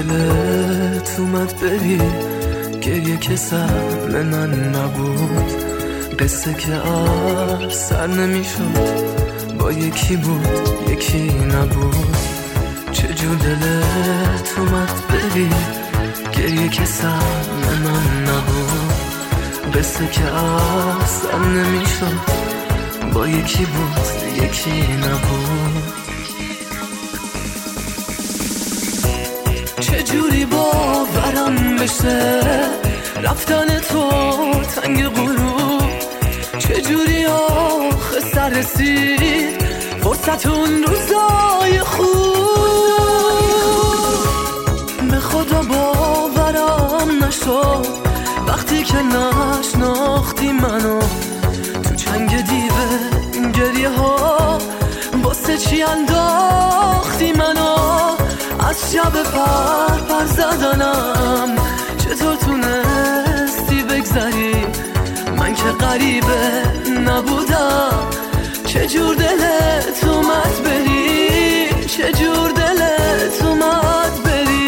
دلت اومد بری، گریه که سهم من نبود، قصه که سر نمیشد، با یکی بود یکی نبود. چجور دلت اومد بری، گریه که سهم من نبود، قصه که سر نمیشد، با یکی بود یکی نبود. چجوری باورم بشه رفتن تو تنگ غروب، چجوری آخه سر رسید فرصت اون روزای خوب. به خدا باورم نشد وقتی که نشناختی منو، تو چنگ دیوه گریه ها واسه چی انداختی منو. از شب پر زدنم چطور تونستی بگذری، من که غریبه نبودم. چجور دلت اومد بری، چجور دلت اومد بری.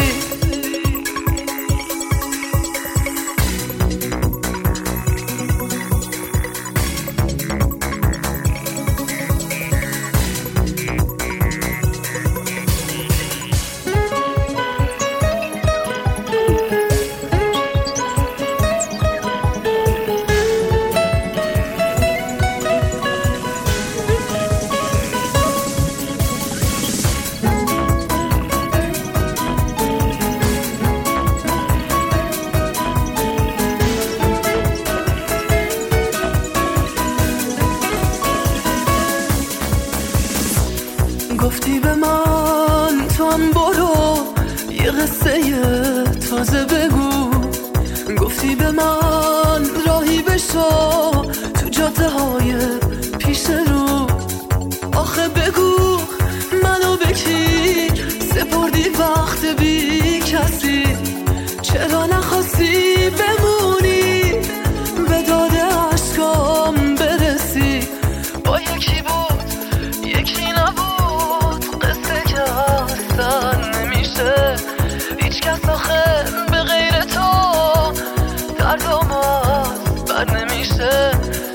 گفتی به من تو هم برو یه قصه تازه بگو، گفتی به من راهی بشو تو جاده های پیش رو. آخه بگو منو به کی سپردی وقت بی کسی، چرا نخواستی بمونی به داد عشقام برسی. با یکی بود یکی نبود، قصه که اصلا نمیشه، هیچ کس آخه به غیر تو دردم بر نمیشه.